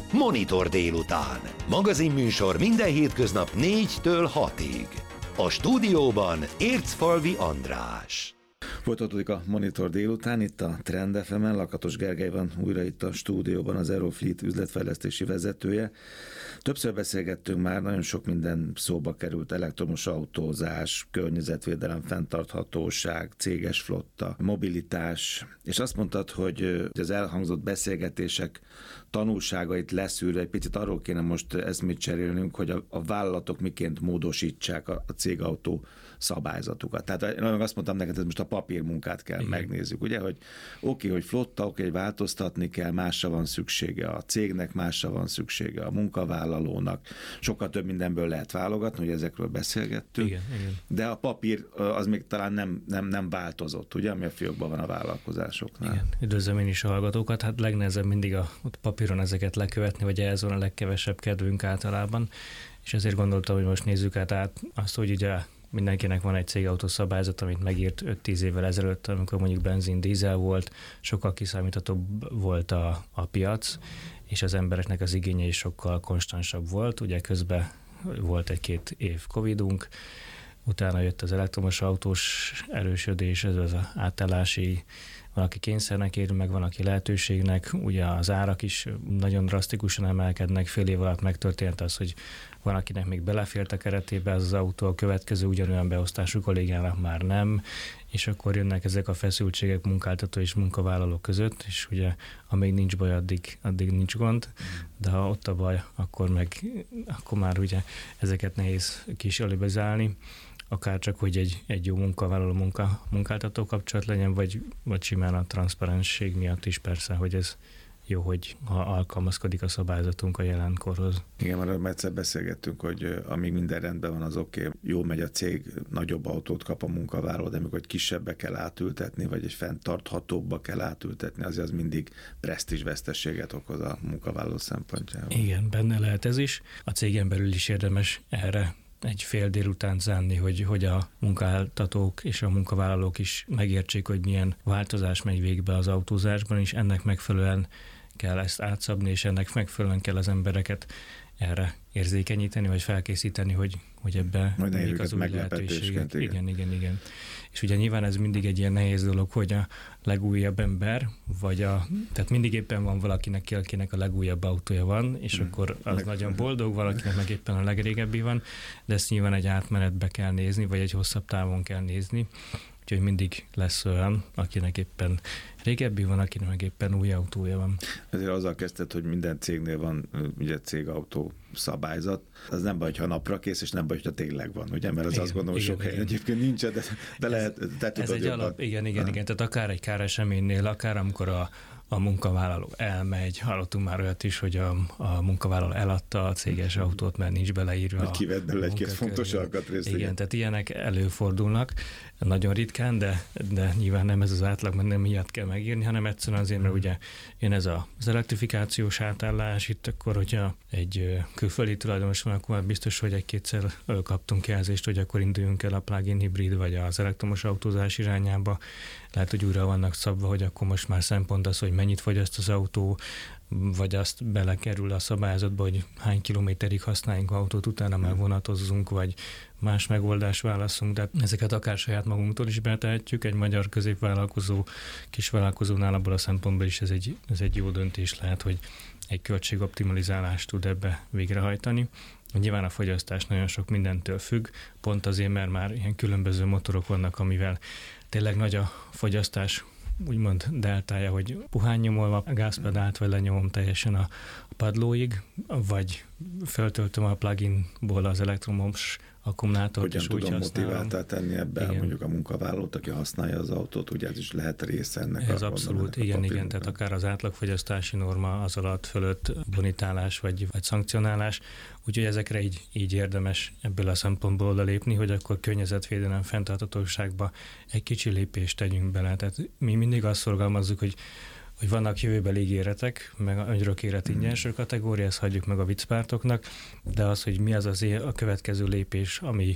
Monitor délután. Magazinműsor minden hétköznap 4-től 6-ig. A stúdióban Ércfalvi András. Folytatódik a Monitor délután, itt a Trend FM-en, Lakatos Gergely van újra itt a stúdióban, az Aerofleet üzletfejlesztési vezetője. Többször beszélgettünk már, nagyon sok minden szóba került: elektromos autózás, környezetvédelem, fenntarthatóság, céges flotta, mobilitás, és azt mondtad, hogy az elhangzott beszélgetések tanulságait leszűrve egy picit arról kéne most eszmét cserélnünk, hogy a vállalatok miként módosítsák a cégautó szabályzatukat. Tehát én azt mondtam neked, hogy most a papírmunkát kell megnézzük, ugye, hogy oké, hogy flotta, hogy változtatni kell, másra van szüksége a cégnek, másra van szüksége a munkavállalónak. Sokkal több mindenből lehet válogatni, hogy ezekről beszélgettünk. Igen. De a papír az még talán nem változott, ugye, ami a fiókban van a vállalkozásoknál. Igen. Üdvözlöm én is a hallgatókat. Hát legnehezebb mindig a papíron ezeket lekövetni, vagy ehhez van a legkevesebb kedvünk általában, és ezért gondoltam, hogy most nézzük át azt, hogy ugye mindenkinek van egy cégautó szabályzat, amit megírt 5-10 évvel ezelőtt, amikor mondjuk benzin, dízel volt, sokkal kiszámíthatóbb volt a piac, és az embereknek az igénye is sokkal konstansabb volt. Ugye közben volt 1-2 év Covidunk, utána jött az elektromos autós erősödés, ez az átállási, van, aki kényszernek ér, meg van, aki lehetőségnek. Ugye az árak is nagyon drasztikusan emelkednek, fél év alatt megtörtént az, hogy van, akinek még belefért a keretébe ez az autó, a következő ugyanolyan beosztású kollégának már nem, és akkor jönnek ezek a feszültségek munkáltató és munkavállaló között, és ugye amíg nincs baj, addig nincs gond, de ha ott a baj, akkor már ugye ezeket nehéz kísérletezálni, akár csak, hogy egy jó munkavállaló munkáltató kapcsolat legyen, vagy simán a transzparensség miatt is persze, hogy ez jó, hogy ha alkalmazkodik a szabályzatunk a jelenkorhoz. Igen, már egyszer beszélgettünk, hogy amíg minden rendben van, az oké. Jól megy a cég, nagyobb autót kap a munkavállaló, de amikor kisebbe kell átültetni, vagy egy fenntarthatóbbba kell átültetni, az mindig presztízsveszteséget okoz a munkavállaló szempontjából. Igen, benne lehet ez is. A cégen belül is érdemes erre egy fél délután szánni, hogy a munkáltatók és a munkavállalók is megértsék, hogy milyen változás megy végbe az autózásban, és ennek megfelelően kell ezt átszabni, és ennek megfelelően kell az embereket erre érzékenyíteni, vagy felkészíteni, hogy ebbe még az új lehetőségek. Igen. És ugye nyilván ez mindig egy ilyen nehéz dolog, hogy a legújabb ember, tehát mindig éppen van akinek a legújabb autója van, és akkor az nagyon boldog, valakinek meg éppen a legrégebbi van, de ezt nyilván egy átmenetbe kell nézni, vagy egy hosszabb távon kell nézni. Úgyhogy mindig lesz olyan, akinek éppen régebbi van, akinek meg éppen új autója van. Ezért azzal kezdted, hogy minden cégnél van ugye cégautó szabályzat. Az nem baj, ha napra kész, és nem baj, hogyha tényleg van, ugye? Mert az igen, azt gondolom, hogy sok helyen egyébként nincs, de lehet, te tudod ez egy jobban. Alap, igen. Tehát akár egy káreseménynél, akár amikor a munkavállaló elmegy, hallottunk már olyat is, hogy a munkavállaló eladta a céges autót, mert nincs beleírva. Hogy kivett belőle egy-két fontos alkatrészt. Igen, tehát ilyenek előfordulnak, nagyon ritkán, de nyilván nem ez az átlag, mert nem miatt kell megírni, hanem egyszerűen azért, mert ugye jön ez az elektrifikációs átállás, itt akkor, hogyha egy külföldi tulajdonos van, akkor már biztos, hogy egy-kétszer kaptunk jelzést, hogy akkor induljunk el a plug-in hibrid vagy az elektromos autózás irányába. Lehet, hogy újra vannak szabva, hogy akkor most már szempont az, hogy mennyit fogyaszt az autó, vagy azt belekerül a szabályzatba, hogy hány kilométerig használjunk autót, utána már vonatozzunk, vagy más megoldást válaszunk, de ezeket akár saját magunktól is betehetjük. Egy magyar középvállalkozó, kisvállalkozónál abból a szempontból is ez egy jó döntés lehet, hogy egy költségoptimalizálást tud ebbe végrehajtani. Nyilván a fogyasztás nagyon sok mindentől függ, pont azért, mert már ilyen különböző motorok vannak, amivel tényleg nagy a fogyasztás, úgymond deltája, hogy puhán nyomolva a gázpedált, vagy lenyomom teljesen a padlóig, vagy feltöltöm a pluginból az elektromos akkumulátort, hogyan és úgy tudom használom. Motiváltál tenni ebben mondjuk a munkavállalót, aki használja az autót, ugye ez is lehet része ennek. Ez abszolút, igen, tehát akár az átlagfogyasztási norma az alatt fölött bonitálás vagy szankcionálás, úgyhogy ezekre így érdemes ebből a szempontból odalépni, hogy akkor környezetvédelem, fenntarthatóságba egy kicsi lépést tegyünk bele. Tehát mi mindig azt szorgalmazzuk, hogy vannak jövőbeli ígéretek, meg örökéreti ingyenesről kategória, ezt hagyjuk meg a viccpártoknak, de az, hogy mi az a következő lépés,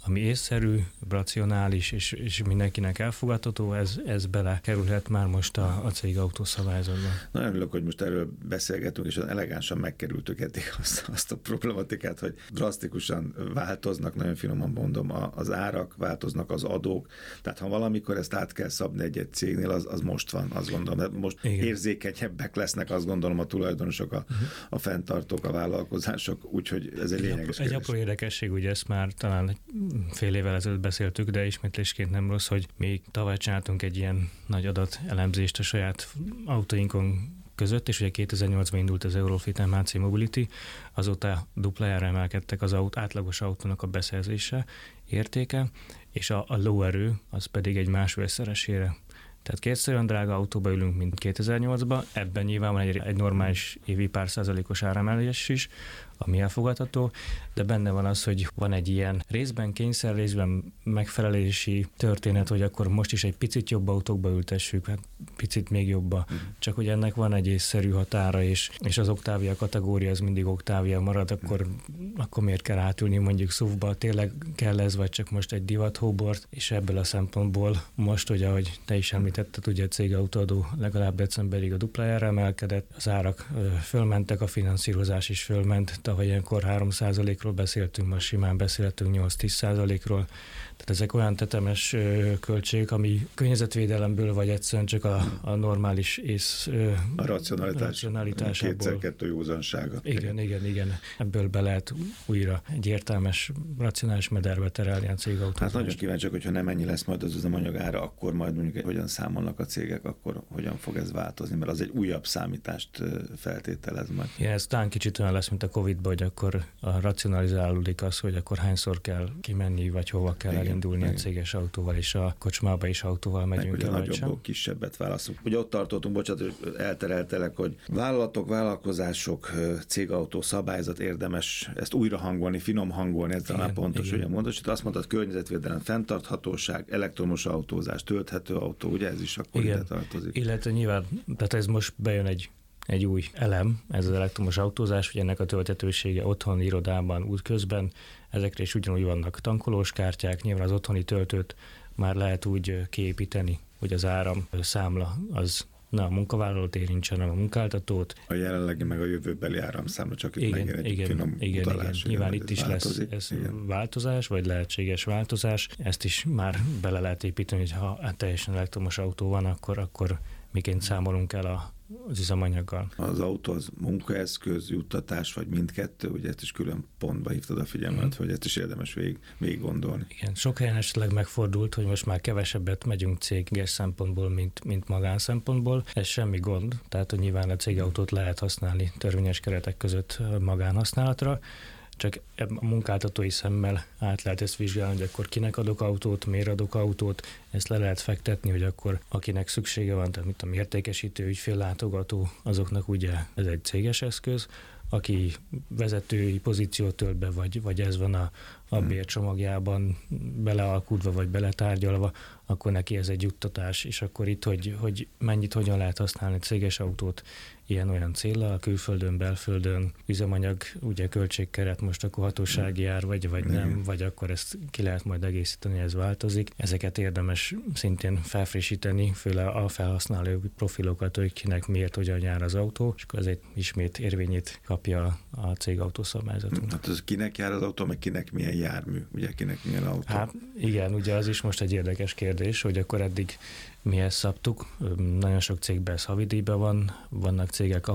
ami észszerű, racionális és mindenkinek elfogadható, ez belekerülhet már most a cégautó szabályzatban. Nagyon örülök, hogy most erről beszélgetünk, és elegánsan megkerültük eddig azt a problematikát, hogy drasztikusan változnak, nagyon finoman mondom, az árak, változnak az adók. Tehát ha valamikor ezt át kell szabni egy cégnél, az most van, azt gondolom. Most igen. Érzékenyebbek lesznek, azt gondolom, a tulajdonosok, a fenntartók, a vállalkozások, úgyhogy ez egy lényeges kérdés. Egy apró érdekesség, ugye ezt már talán fél évvel ezelőtt beszéltük, de ismétlésként nem rossz, hogy mi tavaly csináltunk egy ilyen nagy adatelemzést a saját autóinkon között, és ugye 2008-ban indult az Eurofleet MHC Mobility, azóta duplájára emelkedtek az átlagos autónak a beszerzése, értéke, és a lóerő az pedig egy másfélszeresére. Tehát kétszer olyan drága autóba ülünk, mint 2008-ban, ebben nyilván van egy normális évi pár százalékos áremelés is, ami elfogadható, de benne van az, hogy van egy ilyen részben kényszer, részben megfelelési történet, hogy akkor most is egy picit jobb autókba ültessük, hát picit még jobba. Csak hogy ennek van egy észszerű határa, és az Octavia kategória az mindig Octavia marad, akkor miért kell átülni mondjuk SUV-ba, tényleg kell ez, vagy csak most egy divat hóbort, és ebből a szempontból most, ugye, ahogy te is említetted, ugye a cégautóadó legalább decemberig a duplájára emelkedett, az árak fölmentek, a finanszírozás is fölment, tavaly ilyenkor 3%-ról beszéltünk, most simán beszéltünk 8-10%-ról. Tehát ezek olyan tetemes költségek, ami környezetvédelemből vagy egyszerűen csak a normális ész a racionalitásából. 2x2 józansága. Igen. Ebből be lehet újra egy értelmes, racionális mederbe terelni a cégautózást. Hát nagyon kíváncsiak, hogyha nem ennyi lesz majd az üzemanyagára, akkor majd mondjuk hogyan számolnak a cégek, akkor hogyan fog ez változni, mert az egy újabb számítást feltételez majd. Igen, ez talán kicsit olyan lesz, mint a Covid-ban, hogy akkor racionalizálódik az, hogy akkor hányszor kell kimenni, vagy hova kell elindulni a céges autóval, és a kocsmába is autóval megyünk el, vagy sem. Kisebbet válaszunk. Ugye ott tartottunk, bocsánat, hogy eltereltelek, hogy vállalatok, vállalkozások, cégautó szabályzat, érdemes ezt újra hangolni, finom hangolni, ez talán pontos, hogy mondod, azt mondtad, környezetvédelem, fenntarthatóság, elektromos autózás, tölthető autó, ugye ez is akkor ide tartozik. Illetve nyilván, tehát ez most bejön egy új elem, ez az elektromos autózás, hogy ennek a tölthetősége otthon, irodában, útközben, ezekre is ugyanúgy vannak tankolós kártyák, nyilván az otthoni töltőt már lehet úgy kiépíteni, hogy az áram számla az ne a munkavállalót érintsen, hanem a munkáltatót. A jelenlegi meg a jövőbeli áramszámla, csak itt megint egy finom utalás. Nyilván itt is változik, lesz ez változás, vagy lehetséges változás. Ezt is már bele lehet építeni, hogy ha teljesen elektromos autó van, akkor miként számolunk el az üzemanyaggal. Az autó az munkaeszköz, juttatás, vagy mindkettő, ugye ezt is külön pontba hívtad a figyelmet, hogy ezt is érdemes végig gondolni. Igen, sok helyen esetleg megfordult, hogy most már kevesebbet megyünk céges szempontból, mint magán szempontból. Ez semmi gond, tehát hogy nyilván a cégautót lehet használni törvényes keretek között magánhasználatra, csak a munkáltatói szemmel át lehet ezt vizsgálni, hogy akkor kinek adok autót, miért adok autót, ezt le lehet fektetni, hogy akkor akinek szüksége van, tehát mint a értékesítő, ügyféllátogató, azoknak ugye ez egy céges eszköz, aki vezetői pozíciót tölt be, vagy ez van a bércsomagjában belealkudva, vagy beletárgyalva, akkor neki ez egy juttatás, és akkor itt, hogy mennyit, hogyan lehet használni céges autót ilyen-olyan céllal, külföldön, belföldön, üzemanyag, ugye költségkeret, most akkor hatósági ár, vagy nem, vagy akkor ezt ki lehet majd egészíteni, ez változik. Ezeket érdemes szintén felfrissíteni, főleg a felhasználó profilokat, hogy kinek miért, hogyan jár az autó, és akkor ezért ismét érvényét kapja a cégautószabályzatunk. Hát az kinek jár az autó, meg kinek milyen jármű, ugye kinek milyen autó? Hát igen, ugye az is most egy érdekes kérdés, hogy akkor eddig mi ezt szabtuk. Nagyon sok cégben ez havidíjban vannak cégek,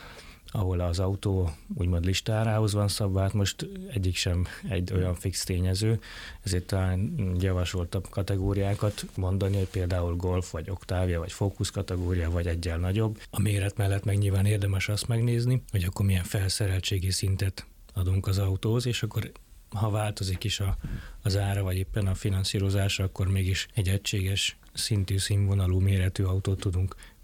ahol az autó úgymond listárához van szabva, hát most egyik sem egy olyan fix tényező, ezért talán javasoltabb kategóriákat mondani, hogy például Golf, vagy Octavia, vagy Focus kategória, vagy egyel nagyobb. A méret mellett meg nyilván érdemes azt megnézni, hogy akkor milyen felszereltségi szintet adunk az autóhoz, és akkor ha változik is az ára, vagy éppen a finanszírozása, akkor mégis egy egységes szintű, színvonalú méretű autót tudunk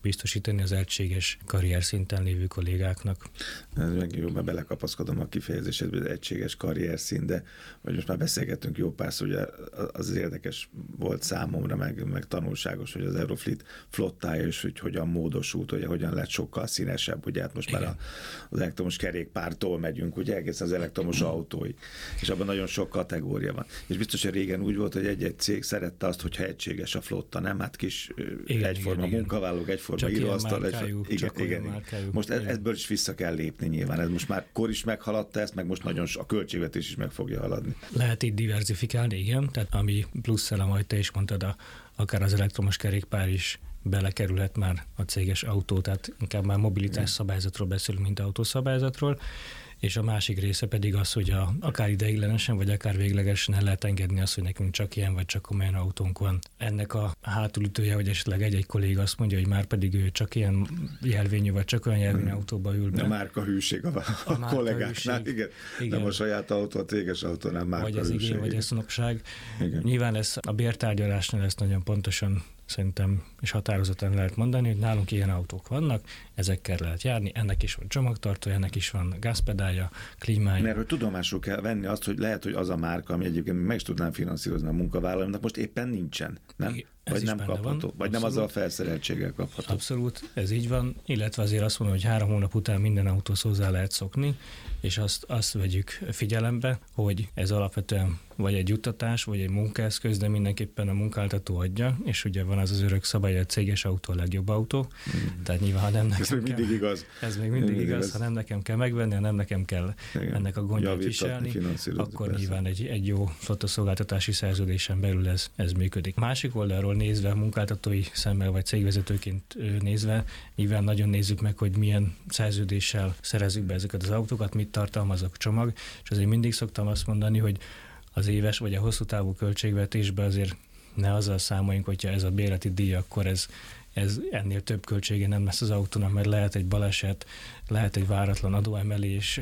biztosítani az egységes karrier szinten lévő kollégáknak. Ez meg jó, mert belekapaszkodom a kifejezésedbe, az egységes karrier szint, de vagy most már beszélgettünk jó párszor, ugye az érdekes volt számomra, meg tanulságos, hogy az Eurofleet flottája is, hogy hogyan módosult, ugye hogyan lett sokkal színesebb, ugye hát most már az elektromos kerékpártól megyünk, ugye egészen az elektromos autóig, és abban nagyon sok kategória van. És biztos, hogy régen úgy volt, hogy egy-egy cég szerette azt, hogyha egységes a flotta, nem? Hát kis egyforma munkavállalók, egyforma íróasztal. Igen. Most ebből is vissza kell lépni nyilván. Ez most már kor is meghaladta ezt, meg most nagyon a költségvetés is meg fogja haladni. Lehet itt diversifikálni, igen. Tehát ami plusz elem, ahogy te is mondtad, akár az elektromos kerékpár is belekerülhet már a céges autó, tehát inkább már mobilitás szabályzatról beszélünk, mint autószabályzatról. És a másik része pedig az, hogy akár ideiglenesen, vagy akár véglegesen el lehet engedni azt, hogy nekünk csak ilyen, vagy csak olyan autónk van. Ennek a hátulütője, hogy esetleg egy-egy kolléga azt mondja, hogy már pedig ő csak ilyen jelvényű, vagy csak olyan jelvényű autóba ül be. A márka hűség a kollégáknál, igen. Nem a saját autó, a céges autónál márka hűség. Vagy az igény, vagy a szonopság. Nyilván ez a bértárgyalásnál ezt nagyon pontosan szerintem és határozottan lehet mondani, hogy nálunk ilyen autók vannak, ezekkel lehet járni, ennek is van csomagtartója, ennek is van gázpedálja, klímája. Mert hogy tudomásul kell venni azt, hogy lehet, hogy az a márka, ami egyébként meg is tudnám finanszírozni a munkavállalónak, most éppen nincsen, nem? Vagy nem kapható, vagy nem azzal a felszereltséggel kapható. Abszolút, ez így van, illetve azért azt mondom, hogy 3 hónap után minden autóhoz hozzá lehet szokni, és azt vegyük figyelembe, hogy ez alapvetően vagy egy juttatás, vagy egy munkaeszköz, de mindenképpen a munkáltató adja, és ugye van az örök szabály, hogy a céges autó a legjobb autó, tehát nyilván, ha nem nekem ez még mindig igaz. Ez még mindig igaz, ha nem nekem kell megvenni, ha nem nekem kell ennek a gondját viselni, akkor persze. Nyilván egy jó flottaszolgáltatási szerződésen belül ez működik. Másik oldalról nézve, munkáltatói szemmel, vagy cégvezetőként nézve, nyilván nagyon nézzük meg, hogy milyen szerződéssel szerezzük be ezeket az autókat, mit tartalmaz a csomag, és azért mindig szoktam azt mondani, hogy az éves vagy a hosszú távú költségvetésben azért ne azzal számoljunk, hogyha ez a bérleti díj, akkor ez ennél több költsége nem lesz az autónak, mert lehet egy baleset, lehet egy váratlan adóemelés,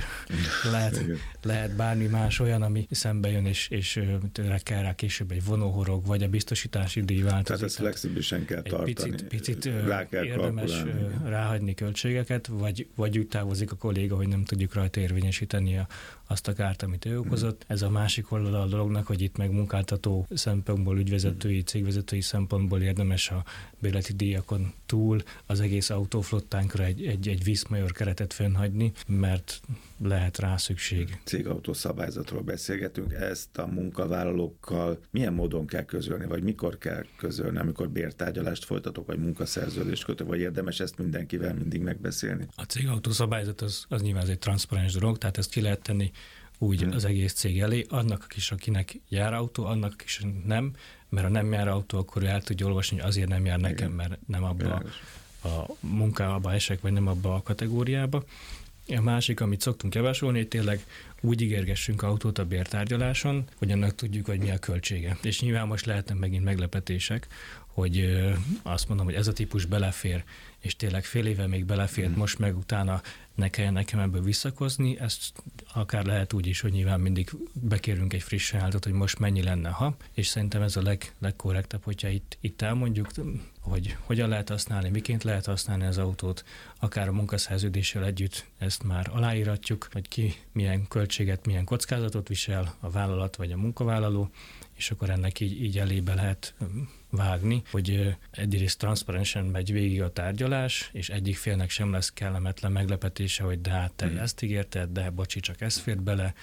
lehet bármi más olyan, ami szembe jön, és kell rá később egy vonóhorog, vagy a biztosítási díj változik. Tehát ezt flexibilisen kell tartani. Picit érdemes ráhagyni költségeket, vagy úgy távozik a kolléga, hogy nem tudjuk rajta érvényesíteni azt a kárt, amit ő okozott. Ez a másik oldala a dolognak, hogy itt meg munkáltató szempontból, ügyvezetői, cégvezetői szempontból érdemes a bérleti díjakon túl az egész autóflottánkra egy viszmajor keretet fennhagyni, mert lehet rá szükség. Cégautó szabályzatról beszélgetünk, ezt a munkavállalókkal milyen módon kell közölni, vagy mikor kell közölni, amikor bértárgyalást folytatok, vagy munkaszerződést kötök, vagy érdemes ezt mindenkivel mindig megbeszélni? A cégautó szabályzat az nyilván egy transzparens dolog, tehát ezt ki lehet tenni úgy az egész cég elé, annak is, akinek jár autó, annak is nem, mert ha nem jár autó, akkor ő el tudja olvasni, hogy azért nem jár nekem, mert nem abba a munkába esek, vagy nem abba a kategóriába. A másik, amit szoktunk javasolni, hogy tényleg úgy ígérgessünk autót a bértárgyaláson, hogy annak tudjuk, hogy mi a költsége. És nyilván most lehetnek megint meglepetések, hogy azt mondom, hogy ez a típus belefér, és tényleg fél éve még belefért, most meg utána ne kelljen nekem ebből visszakozni, ezt akár lehet úgy is, hogy nyilván mindig bekérünk egy friss ajánlatot, hogy most mennyi lenne, ha, és szerintem ez a legkorrektebb, hogyha itt elmondjuk, hogy hogyan lehet használni, miként lehet használni az autót, akár a munkaszerződéssel együtt ezt már aláíratjuk, hogy ki milyen költséget, milyen kockázatot visel a vállalat vagy a munkavállaló, és akkor ennek így elébe lehet vágni, hogy egyrészt transzparensen megy végig a tárgyalás, és egyik félnek sem lesz kellemetlen meglepetése, hogy de hát te ezt ígérted, de bocsi, csak ez fért bele.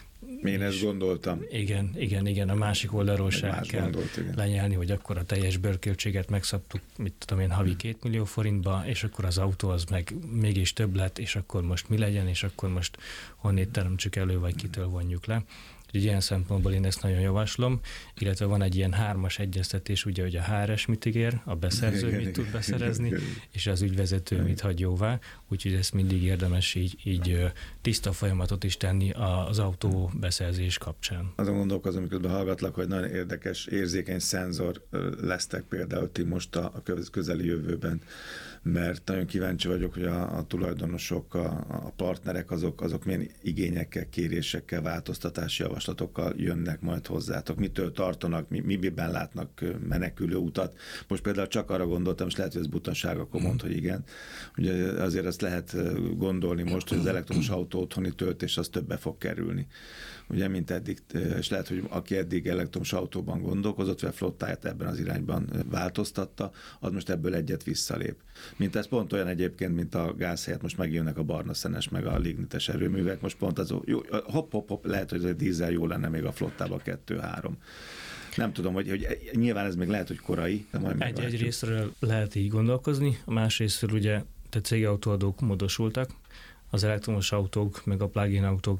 Én ezt gondoltam. Igen, a másik oldalról sem kell lenyelni, hogy akkor a teljes bérköltséget megszabtuk, mit tudom én, havi 2 millió forintba, és akkor az autó az meg mégis több lett, és akkor most mi legyen, és akkor most honnét teremtsük elő, vagy kitől vonjuk le. Úgyhogy ilyen szempontból én ezt nagyon javaslom, illetve van egy ilyen 3-as egyeztetés, ugye, hogy a HRS mit ígér, a beszerző mit tud beszerezni, és az ügyvezető mit hagy jóvá, úgyhogy ezt mindig érdemes így tiszta folyamatot is tenni az autó beszerzés kapcsán. Azon gondolkozom, miközben hallgatlak, hogy nagyon érdekes, érzékeny szenzor lesztek például ti most a közeli jövőben, mert nagyon kíváncsi vagyok, hogy a tulajdonosok, a partnerek azok milyen igényekkel, kérésekkel, változtatási javaslatokkal jönnek majd hozzátok? Mitől tartanak, miben látnak menekülő utat? Most például csak arra gondoltam, és lehet, hogy ez butanság, akkor mondd, hogy igen. Ugye azért azt lehet gondolni most, hogy az elektromos autó otthoni töltés az többe fog kerülni. Ugye, mint eddig, és lehet, hogy aki eddig elektromos autóban gondolkozott, vagy a flottáját ebben az irányban változtatta, az most ebből egyet visszalép. Mint ez pont olyan egyébként, mint a gáz helyett most megjönnek a barna szenes, meg a lignites erőművek, most pont az, jó, hopp, lehet, hogy a dízel jó lenne még a flottában 2-3. Nem tudom, hogy nyilván ez még lehet, hogy korai. Egy részről lehet így gondolkozni, a másrésztről ugye a cégautóadók módosultak, az elektromos autók, meg a plug-in autók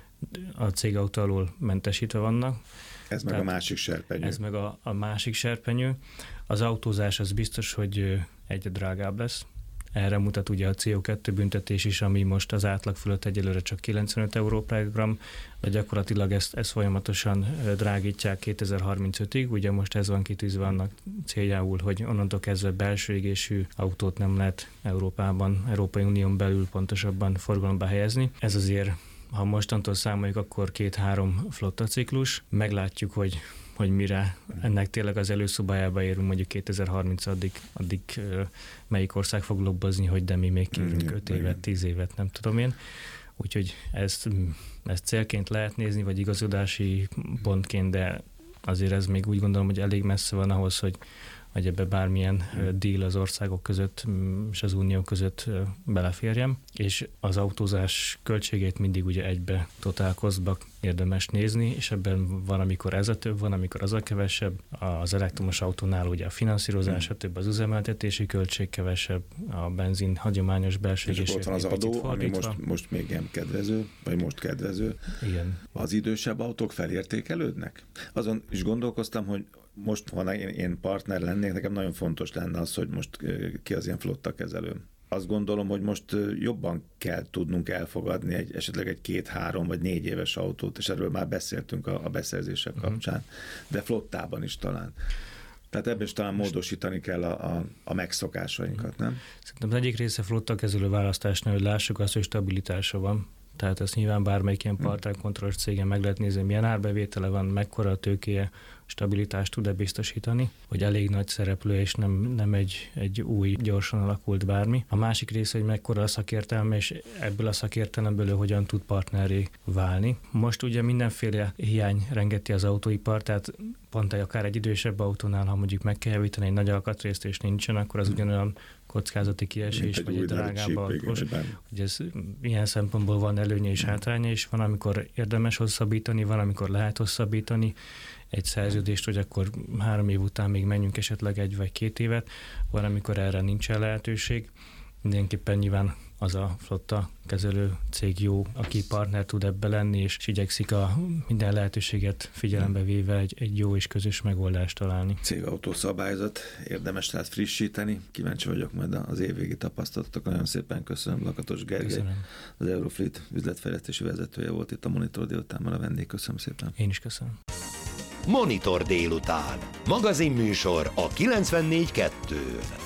a cégautó alól mentesítve vannak. Ez meg a másik serpenyő. Ez meg a másik serpenyő. Az autózás az biztos, hogy egyre drágább lesz. Erre mutat ugye a CO2 büntetés is, ami most az átlag fölött egyelőre csak 95 euró per gram, de gyakorlatilag ezt folyamatosan drágítják 2035-ig. Ugye most ez van kitűzve annak céljául, hogy onnantól kezdve belső égésű autót nem lehet Európában, Európai Unión belül pontosabban forgalomba helyezni. Ez azért, ha mostantól számoljuk, akkor 2-3 flottaciklus. Meglátjuk, hogy mire ennek tényleg az előszobájába érünk, mondjuk 2030-addig melyik ország fog lobbazni, hogy de mi még kérünk 5 évet, 10 évet, nem tudom én. Úgyhogy ezt célként lehet nézni, vagy igazodási pontként, de azért ez még úgy gondolom, hogy elég messze van ahhoz, hogy ebbe bármilyen deal az országok között és az unió között beleférjem, és az autózás költségét mindig ugye egybe totálkozba érdemes nézni, és ebben van, amikor ez a több, van, amikor az a kevesebb. Az elektromos autónál ugye a finanszírozása több, az üzemeltetési költség kevesebb, a benzin hagyományos belső égésű. És ott van az adó, ami most még nem kedvező, vagy most kedvező. Igen. Az idősebb autók felértékelődnek? Azon is gondolkoztam, hogy most, ha én partner lennék, nekem nagyon fontos lenne az, hogy most ki az ilyen flotta kezelőm. Azt gondolom, hogy most jobban kell tudnunk elfogadni esetleg egy 2-3 vagy 4 éves autót, és erről már beszéltünk a beszerzések kapcsán, de flottában is talán. Tehát ebben is talán módosítani kell a megszokásainkat, nem? Szerintem az egyik része flotta kezelő választásnál, hogy lássuk azt, hogy stabilitása van. Tehát ezt nyilván bármelyik ilyen part-time kontrollos cégen meg lehet nézni, milyen árbevétele van, mekkora a tőkéje, stabilitást tud-e biztosítani, hogy elég nagy szereplő, és nem egy új, gyorsan alakult bármi. A másik része, hogy mekkora a szakértelme, és ebből a szakértelemből hogyan tud partnerré válni. Most ugye mindenféle hiány rengeti az autóipar, tehát pont akár egy idősebb autónál, ha mondjuk meg kell javítani egy nagy alkatrészt, és nincsen, akkor az ugyanolyan kockázati kiesés, vagy egy drágább autós. Ugye ez ilyen szempontból van előnye és hátránya is, van, amikor érdemes hosszabbítani, van, amikor lehet hosszabbítani egy szerződést, hogy akkor 3 év után még menjünk esetleg 1 vagy 2 évet, van, amikor erre nincsen lehetőség. Mindenképpen nyilván az a flotta kezelő cég jó, aki partner tud ebbe lenni, és igyekszik a minden lehetőséget figyelembe véve egy jó és közös megoldást találni. Cégautó szabályzat, érdemes tehát frissíteni. Kíváncsi vagyok majd az évvégi tapasztalatok. Nagyon szépen köszönöm, Lakatos Gergely. Köszönöm. Az Eurofleet üzletfejlesztési vezetője volt itt a Monitor délutánban a vendég. Köszönöm szépen. Én is köszönöm. Monitor délután. Magazinműsor a 94.2-n.